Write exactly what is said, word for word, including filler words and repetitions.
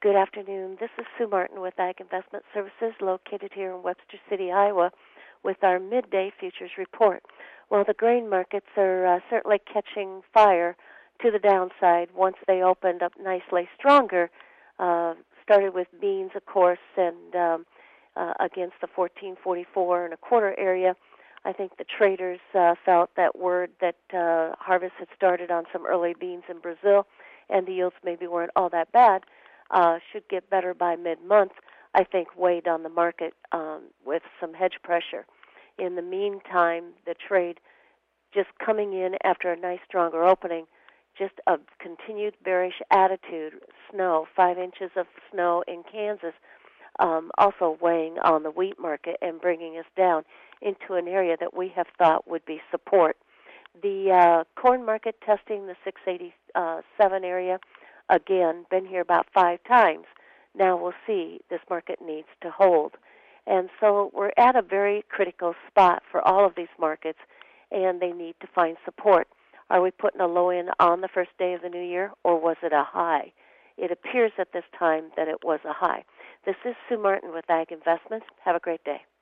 Good afternoon. This is Sue Martin with Ag Investment Services, located here in Webster City, Iowa, with our midday futures report. Well, the grain markets are uh, certainly catching fire to the downside once they opened up nicely stronger. Uh, started with beans, of course, and um, uh, against the fourteen forty-four and a quarter area. I think the traders uh, felt that word that uh, harvest had started on some early beans in Brazil, and the yields maybe weren't all that bad. Uh, should get better by mid-month, I think, weighed on the market um, with some hedge pressure. In the meantime, the trade just coming in after a nice stronger opening, just a continued bearish attitude. Snow, five inches of snow in Kansas, um, also weighing on the wheat market and bringing us down into an area that we have thought would be support. The uh, corn market testing the six eighty-seven area. Again, been here about five times. Now we'll see. This market needs to hold. And so we're at a very critical spot for all of these markets, and they need to find support. Are we putting a low in on the first day of the new year, or was it a high? It appears at this time that it was a high. This is Sue Martin with Ag Investments. Have a great day.